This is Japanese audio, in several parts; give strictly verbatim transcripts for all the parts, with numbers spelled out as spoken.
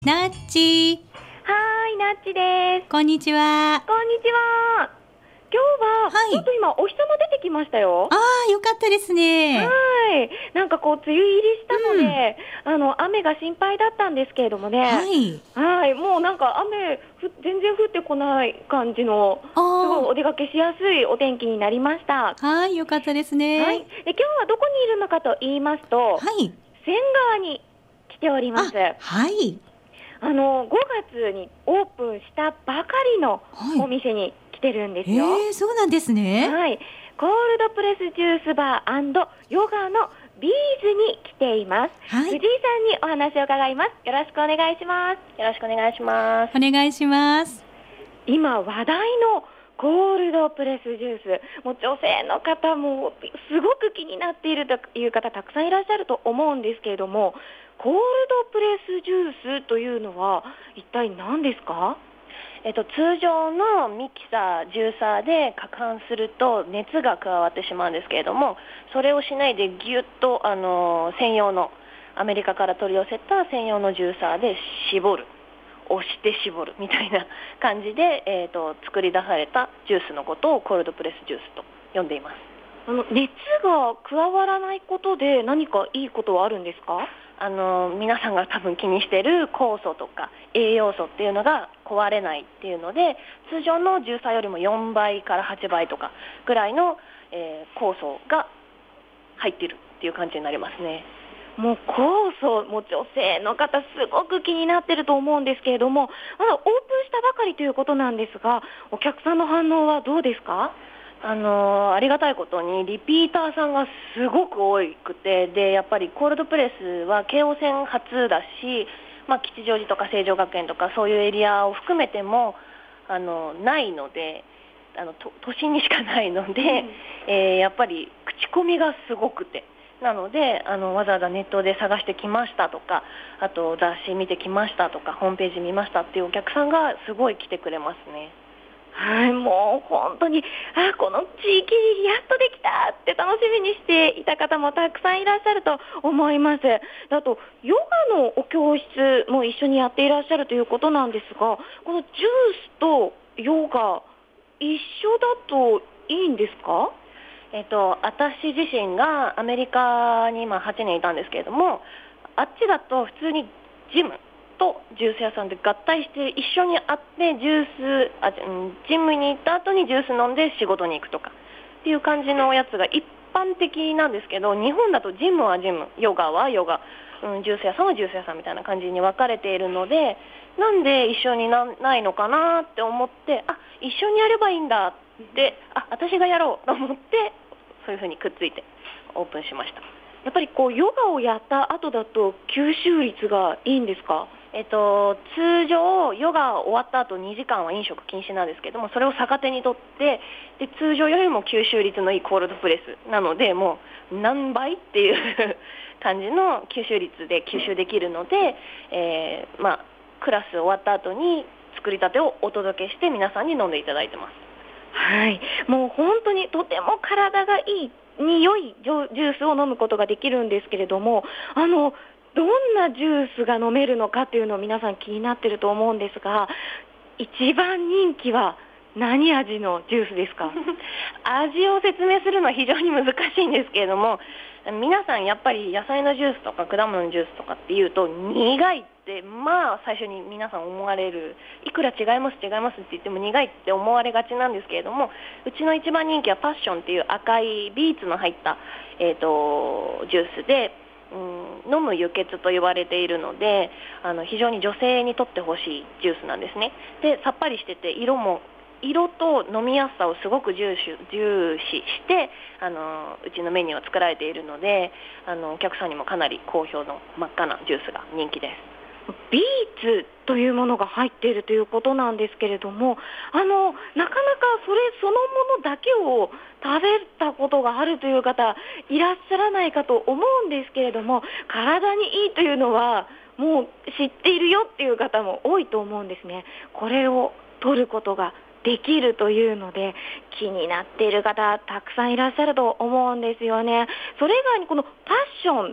なっちはーい、なっちです。 こんにちは。 こんにちは。今日は、 はい、 ちょっと今お日様出てきましたよ。 ああ、よかったですね。 はい。なんかこう梅雨入りしたのうん、 で、あの雨が心配だったんですけれどもね。 はい。 はい、もうなんか雨ふ全然降ってこない感じの、すごいあお出かけしやすいお天気になりました。 あ、はい、よかったですはい。 ね。 で、今日はどこにいるのかと言いますと、 はい。 仙川に来ております。 あ、はい。 あのごがつにオープンしたばかりのはい。 お店に来てるんですよ。 へえ、そうなんですね。 はい、コールドプレスジュースバー&ヨガのビーズに来ています。 はい、 藤井さんにお話を伺います。よろしくお願いします。よろしくお願いします。 お願いします。 今話題のコールドプレスジュース、もう女性の方もすごく気になっているという方たくさんいらっしゃると思うんですけれども、コールドプレスジュースというのは一体何ですか？ えっと、通常のミキサー、ジューサーで攪拌すると熱が加わってしまうんですけれども、それをしないでギュッと、あの専用のアメリカから取り寄せた専用のジューサーで絞る、押して絞るみたいな感じで、えっと、作り出されたジュースのことをコールドプレスジュースと呼んでいます。 あの熱が加わらないことで何かいいことはあるんですか？ あの皆さんが多分気にしている酵素とか栄養素っていうのが壊れないっていうので、通常のジューサーよりもよんばいからはちばいとかぐらいの、えー、酵素が入っているっていう感じになりますね。 もう酵素も女性の方すごく気になってると思うんですけれども、まだオープンしたばかりということなんですが、お客さんの反応はどうですか？ あのーありがたいことにリピーターさんがすごく多くて、でやっぱりコールドプレスは京王線初だし、まあ、吉祥寺とか成城学園とかそういうエリアを含めてもあのないので、あのと都心にしかないので、うんえーやっぱり口コミがすごくて、なのであのわざわざネットで探してきましたとか、あと雑誌見てきましたとか、ホームページ見ましたっていうお客さんがすごい来てくれますね。 はい、もう本当に、あ、この地域にやっとできたって楽しみにしていた方もたくさんいらっしゃると思います。あとヨガのお教室も一緒にやっていらっしゃるということなんですが、このジュースとヨガ一緒だといいんですか？ えっと、私自身がアメリカに今はちねんいたんですけれども、あっちだと普通にジムとジュース屋さんで合体して一緒に会ってジュースあうんジムに行った後にジュース飲んで仕事に行くとかっていう感じのやつが一般的なんですけど、日本だとジムはジム、ヨガはヨガ、うん、ジュース屋さんはジュース屋さんみたいな感じに分かれているので、なんで一緒になないのかなって思って、あ、一緒にやればいいんだって、あ、私がやろうと思ってそういうふうにくっついてオープンしました。 やっぱりこうヨガをやった後だと吸収率がいいんですか？ えっと、通常ヨガ終わった後にじかんは飲食禁止なんですけども、それを逆手にとってで通常よりも吸収率のいいコールドプレスなので、もう何倍っていう感じの吸収率で吸収できるので、えーまあ、クラス終わった後に作りたてをお届けして皆さんに飲んでいただいてます。 はい、もう本当にとても体がいいに良いジュースを飲むことができるんですけれども、あのどんなジュースが飲めるのかっていうのを皆さん気になってると思うんですが、一番人気は何味のジュースですか？ 味を説明するのは非常に難しいんですけれども、皆さんやっぱり野菜のジュースとか果物のジュースとかっていうと苦いってまあ最初に皆さん思われる、いくら違います違いますって言っても苦いって思われがちなんですけれども、うちの一番人気はパッションっていう赤いビーツの入った、えーと、ジュースで、うん、飲む輸血と言われているので、あの非常に女性にとってほしいジュースなんですね。でさっぱりしてて色も色と飲みやすさをすごく重視、重視してあのうちのメニューを作られているので、あのお客さんにもかなり好評の真っ赤なジュースが人気です。 ビーツというものが入っているということなんですけれども、あのなかなかそれそのものだけを食べたことがあるという方いらっしゃらないかと思うんですけれども、体にいいというのはもう知っているよっていう方も多いと思うんですね。これを取ることができるというので気になっている方たくさんいらっしゃると思うんですよね。それ以外にこのパッションと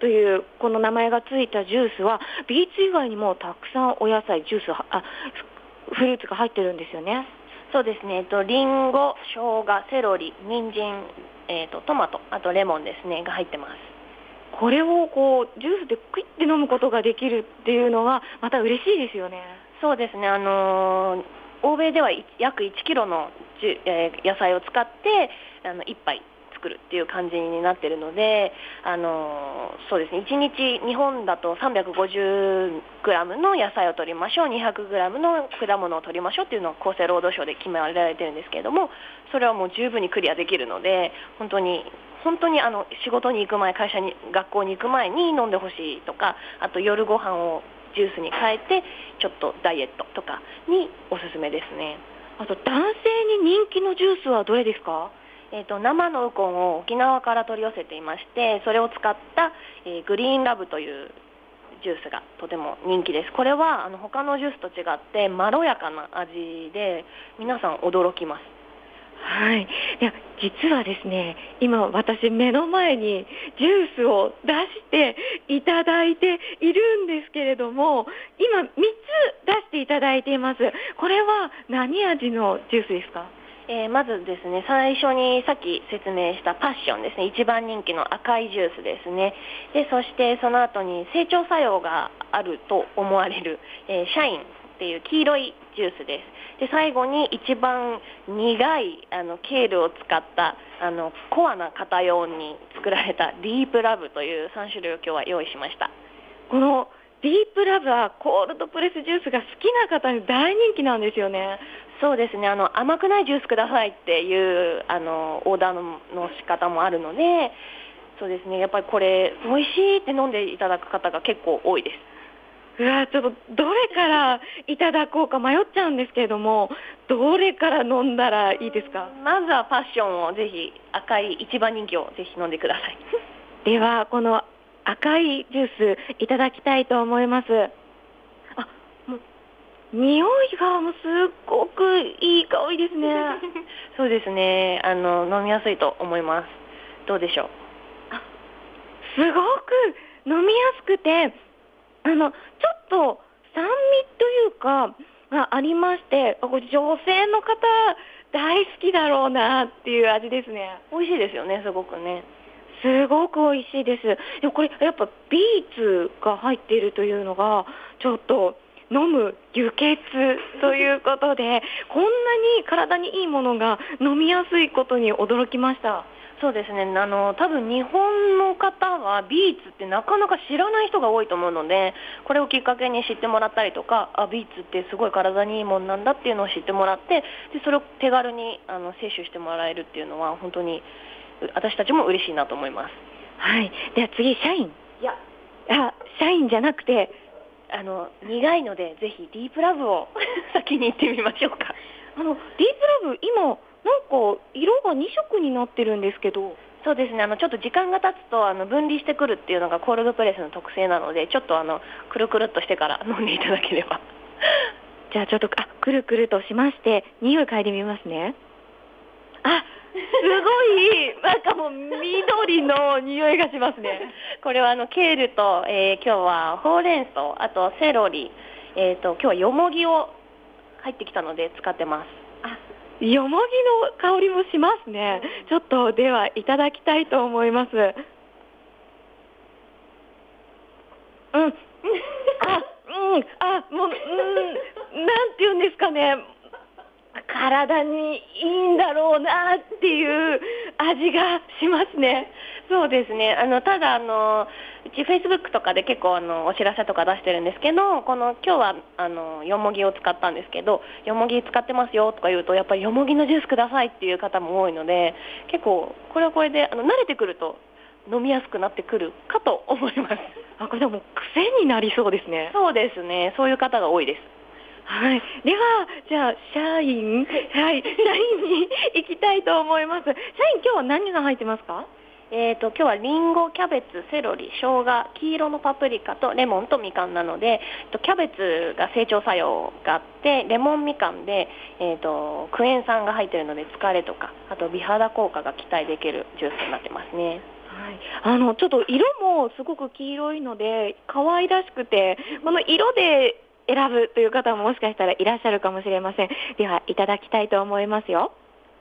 というこの名前がついたジュースはビーツ以外にもたくさんお野菜ジュースあフルーツが入ってるんですよね。 そうですね、えっと、リンゴ、生姜、セロリ、人参、えっと、トマト、あとレモンですねが入ってます。 これをこうジュースでクイッて飲むことができるっていうのはまた嬉しいですよね。 そうですね、あのー、欧米では約いちキロのじゅ、えー、野菜を使ってあのいっぱい作るっていう感じになっているので、あのー、そうですね、いちにち日本だと さんびゃくごじゅうグラム の野菜を取りましょう、にひゃくグラム の果物を取りましょうっていうのを厚生労働省で決められてるんですけれども、それはもう十分にクリアできるので、本当に本当にあの仕事に行く前、会社に学校に行く前に飲んでほしいとか、あと夜ご飯をジュースに変えてちょっとダイエットとかにおすすめですね。 あと男性に人気のジュースはどれですか？ えーと、生のウコンを沖縄から取り寄せていまして、それを使った、えー、グリーンラブというジュースがとても人気です。これはあの他のジュースと違ってまろやかな味で皆さん驚きます。 はい、いや実はですね、今私目の前にジュースを出していただいているんですけれども、今みっつ出していただいています。これは何味のジュースですか？ えー、まずですね、最初にさっき説明したパッションですね、一番人気の赤いジュースですね。でそしてその後に整腸作用があると思われる、えー、シャインっていう黄色いジュースです。で最後に一番苦いあのケールを使ったあのコアな型用に作られたディープラブというさん種類を今日は用意しました。 このディープラブはコールドプレスジュースが好きな方に大人気なんですよね。 そうですね、あの甘くないジュースくださいっていうあのオーダー の, の仕方もあるので、そうですね、やっぱりこれ美味しいって飲んでいただく方が結構多いです。 うわちょっとどれからいただこうか迷っちゃうんですけれども、どれから飲んだらいいですか？ まずはパッションをぜひ、赤い一番人気をぜひ飲んでくださいではこの赤いジュースいただきたいと思います。あ、もう匂いがもうすっごくいい香りですねそうですね、あの飲みやすいと思います。どうでしょう？ あ、すごく飲みやすくて、あのちょっと酸味というかがありまして、これ女性の方大好きだろうなっていう味ですね。 美味しいですよね、すごくね。 すごく美味しいです。でもこれやっぱビーツが入っているというのがちょっと飲む輸血ということでこんなに体にいいものが飲みやすいことに驚きました。 そうですね、あの多分日本の方はビーツってなかなか知らない人が多いと思うので、これをきっかけに知ってもらったりとか、あビーツってすごい体にいいもんなんだっていうのを知ってもらって、でそれを手軽にあの摂取してもらえるっていうのは本当に私たちも嬉しいなと思います。 はい、では次シャイン。 いやあシャインじゃなくてあの苦いのでぜひディープラブを先に行ってみましょうか。 あのディープラブ今なんか色がに色になってるんですけど。 そうですね、あのちょっと時間が経つとあの分離してくるっていうのがコールドプレスの特性なので、ちょっとあのくるくるっとしてから飲んでいただければじゃあちょっとあくるくるとしまして匂い嗅いでみますね。あすごいなんかもう緑の匂いがしますねこれはあのケールと、えー、今日はほうれん草、あとセロリ、えー、と今日はよもぎを入ってきたので使ってます。 あよもぎの香りもしますね。ちょっとではいただきたいと思います。うん、あ、うん、あ、もう、うん、なんていうんですかね、体にいいんだろうなっていう味がしますね。 そうですね、あのただあのうちフェイスブックとかで結構あのお知らせとか出してるんですけど、この今日はあのよもぎを使ったんですけど、よもぎ使ってますよとか言うとやっぱりよもぎのジュースくださいっていう方も多いので、結構これはこれであの慣れてくると飲みやすくなってくるかと思います。 あ、これでも癖になりそうですね。 そうですね、そういう方が多いです。 はい、ではじゃあシャイン、はい、シャインに行きたいと思います。シャイン今日は何が入ってますか？ えーと今日はリンゴ、キャベツ、セロリ、生姜、黄色のパプリカとレモンとみかんなので、キャベツが整腸作用があって、レモンみかんで、えーとクエン酸が入っているので疲れとか、あと美肌効果が期待できるジュースになってますね。 はあのちょっと色もすごく黄色いので可愛らしくて、この色で選ぶという方ももしかしたらいらっしゃるかもしれません。ではいただきたいと思いますよ。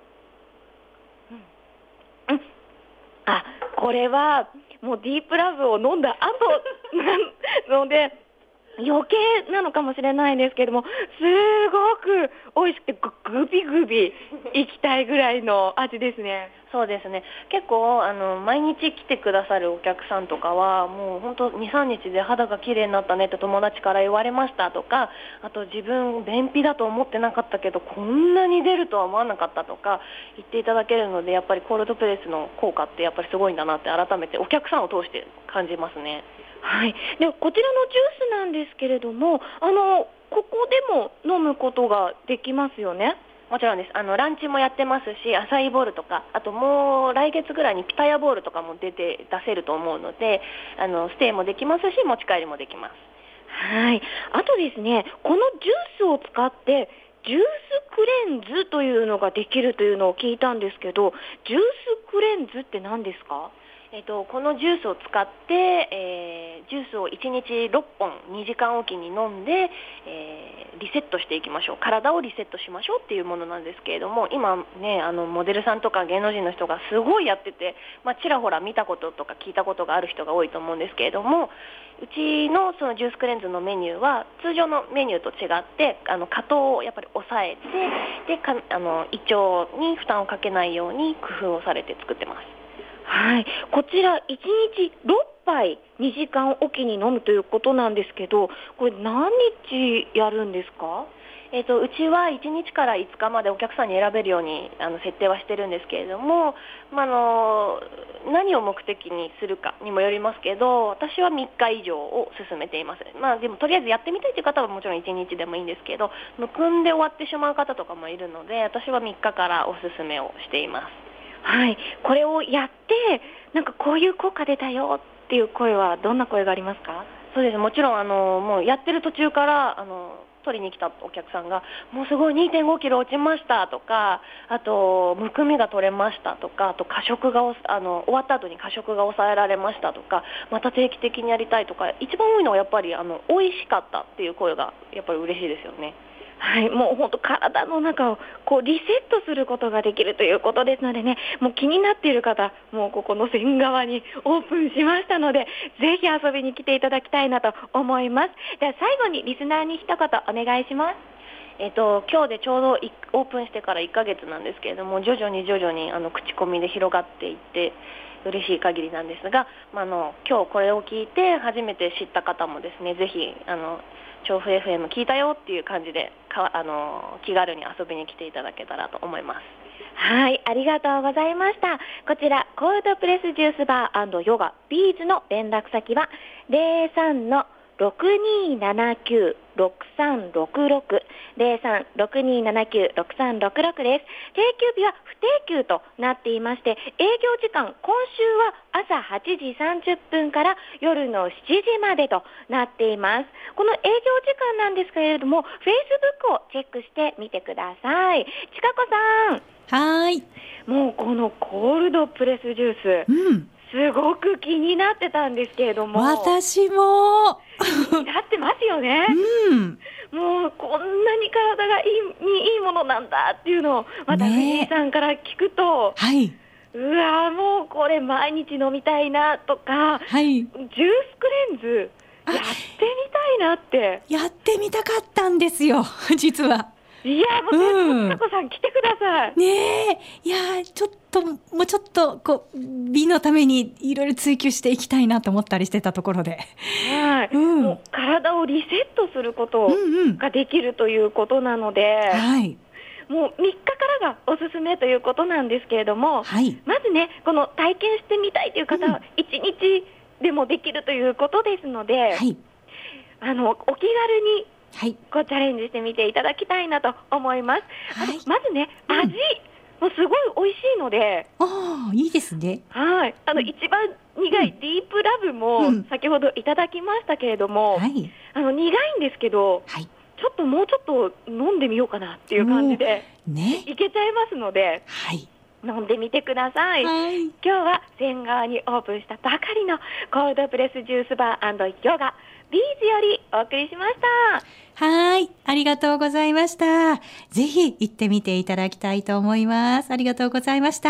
うん、うん、あ、これはもうディープラブを飲んだ後なので余計なのかもしれないんですけども、すごく美味しくてグビグビいきたいぐらいの味ですね。 そうですね。結構あの毎日来てくださるお客さんとかはもう本当に、さんにちで肌が綺麗になったねって友達から言われましたとか、あと自分便秘だと思ってなかったけどこんなに出るとは思わなかったとか言っていただけるので、やっぱりコールドプレスの効果ってやっぱりすごいんだなって改めてお客さんを通して感じますね。 はい、でこちらのジュースなんですけれども、あのここでも飲むことができますよね。 もちろんです。あのランチもやってますし、アサイーボールとか、あともう来月ぐらいにピタヤボールとかも出て出せると思うので、あのステイもできますし持ち帰りもできます。 はい。あとですね、このジュースを使ってジュースクレンズというのができるというのを聞いたんですけど、ジュースクレンズって何ですか？ えっと、このジュースを使って、えー、ジュースをいちにちろっぽんにじかんおきに飲んで、えー、リセットしていきましょう、体をリセットしましょうっていうものなんですけれども、今ね、あのモデルさんとか芸能人の人がすごいやってて、まあ、ちらほら見たこととか聞いたことがある人が多いと思うんですけれども、うちのそのジュースクレンズのメニューは通常のメニューと違って、あの果糖をやっぱり抑えて、でかあの胃腸に負担をかけないように工夫をされて作ってます。 はい、こちらいちにちろっぱいにじかんおきに飲むということなんですけど、これ何日やるんですか？ えーと、うちはいちにちからいつかまでお客さんに選べるようにあの設定はしてるんですけれども、まあ、あの何を目的にするかにもよりますけど、私はみっかいじょうを勧めています。まあ、でもとりあえずやってみたいという方はもちろんいちにちでもいいんですけど、むくんで終わってしまう方とかもいるので、私はみっかからお勧めをしています。 はい、これをやってなんかこういう効果出たよっていう声はどんな声がありますか？ そうです。もちろんあのもうやってる途中からあの取りに来たお客さんがもうすごい にてんごキロ落ちましたとか、あとむくみが取れましたとか、あと過食があの終わった後に過食が抑えられましたとか、また定期的にやりたいとか、一番多いのはやっぱりあの美味しかったっていう声がやっぱり嬉しいですよね。 はい、もう本当体の中をこうリセットすることができるということですのでね、もう気になっている方、もうここの線側にオープンしましたので、ぜひ遊びに来ていただきたいなと思います。では最後にリスナーに一言お願いします。 えっと、今日でちょうどオープンしてからいっかげつなんですけれども、徐々に徐々にあの口コミで広がっていって嬉しい限りなんですが、まあ、あの今日これを聞いて初めて知った方もですね、ぜひあの調布 エフエム 聞いたよっていう感じでかあの気軽に遊びに来ていただけたらと思います。 はい、ありがとうございました。こちらコールドプレスジュースバー&ヨガビーズの連絡先は ゼロさんのろくにーななきゅうろくさんろくろく ゼロさん ろくにーななきゅうろくさんろくろくです。定休日は不定休となっていまして、営業時間今週は朝はちじさんじゅっぷんから夜のしちじまでとなっています。この営業時間なんですけれども Facebook をチェックしてみてください。ちかこさん、はーい。 もうこのコールドプレスジュース、うん、すごく気になってたんですけれども、 私も気になってますよね。うん、もうこんなに体がいいにいいものなんだっていうのをまた藤井さんから聞くと、 はい、 うわもうこれ毎日飲みたいなとか、はい、ジュースクレンズやってみたいなってやってみたかったんですよ実は。 いやもうちかこさん来てください。 ねえ、いやちょっともうちょっとこう美のためにいろいろ追求していきたいなと思ったりしてたところで、 はい、うん、もう体をリセットすることができるということなので、うんうん、はい、もうみっかからがおすすめということなんですけれども、はい、まずねこの体験してみたいという方は、うん、いちにちでもできるということですので、はい、あのお気軽にはい、こうチャレンジしてみていただきたいなと思います。はい、あとまずね、うん、味もすごい美味しいので、 あ、いいですね。 はい、あの、うん、一番苦いディープラブも先ほどいただきましたけれども、うん、はい、あの苦いんですけど、はい、ちょっともうちょっと飲んでみようかなっていう感じで、ね、いけちゃいますので、はい、 飲んでみてください。 はい、 今日は仙川にオープンしたばかりのコールドプレスジュースバー&ヨガビーズよりお送りしました。 はい、ありがとうございました。ぜひ行ってみていただきたいと思います。ありがとうございました。